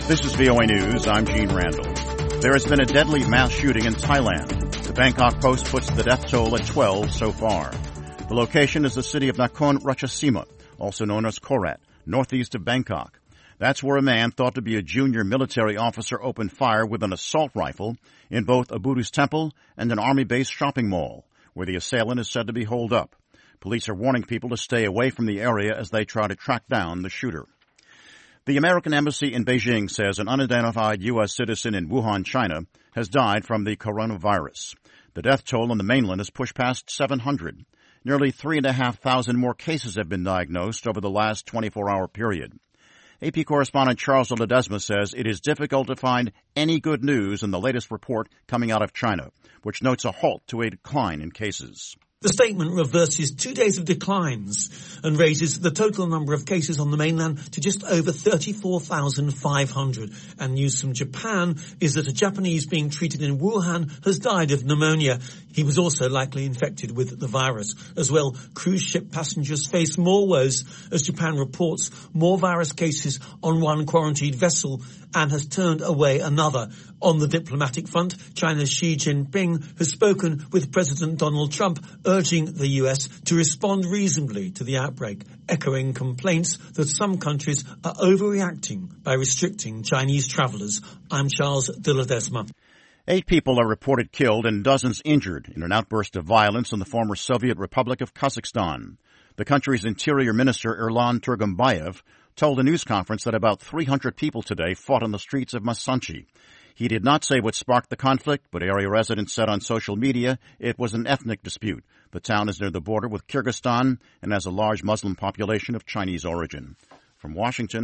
This is VOA News. I'm Gene Randall. There has been a deadly mass shooting in Thailand. The Bangkok Post puts the death toll at 12 so far. The location is the city of Nakhon Ratchasima, also known as Korat, northeast of Bangkok. That's where a man thought to be a junior military officer opened fire with an assault rifle in both a Buddhist temple and an army-based shopping mall, where the assailant is said to be holed up. Police are warning people to stay away from the area as they try to track down the shooter. The American embassy in Beijing says an unidentified U.S. citizen in Wuhan, China, has died from the coronavirus. The death toll on the mainland has pushed past 700. Nearly 3,500 more cases have been diagnosed over the last 24-hour period. AP correspondent Charles Ledesma says it is difficult to find any good news in the latest report coming out of China, which notes a halt to a decline in cases. The statement reverses 2 days of declines and raises the total number of cases on the mainland to just over 34,500. And news from Japan is that a Japanese being treated in Wuhan has died of pneumonia. He was also likely infected with the virus. As well, cruise ship passengers face more woes as Japan reports more virus cases on one quarantined vessel and has turned away another. On the diplomatic front, China's Xi Jinping has spoken with President Donald Trump, urging the US to respond reasonably to the outbreak, echoing complaints that some countries are overreacting by restricting Chinese travellers. I'm Charles de Ledesma. 8 people are reported killed and dozens injured in an outburst of violence in the former Soviet Republic of Kazakhstan. The country's Interior Minister Erlan Turgumbayev told a news conference that about 300 people today fought on the streets of Masanchi. He did not say what sparked the conflict, but area residents said on social media it was an ethnic dispute. The town is near the border with Kyrgyzstan and has a large Muslim population of Chinese origin. From Washington,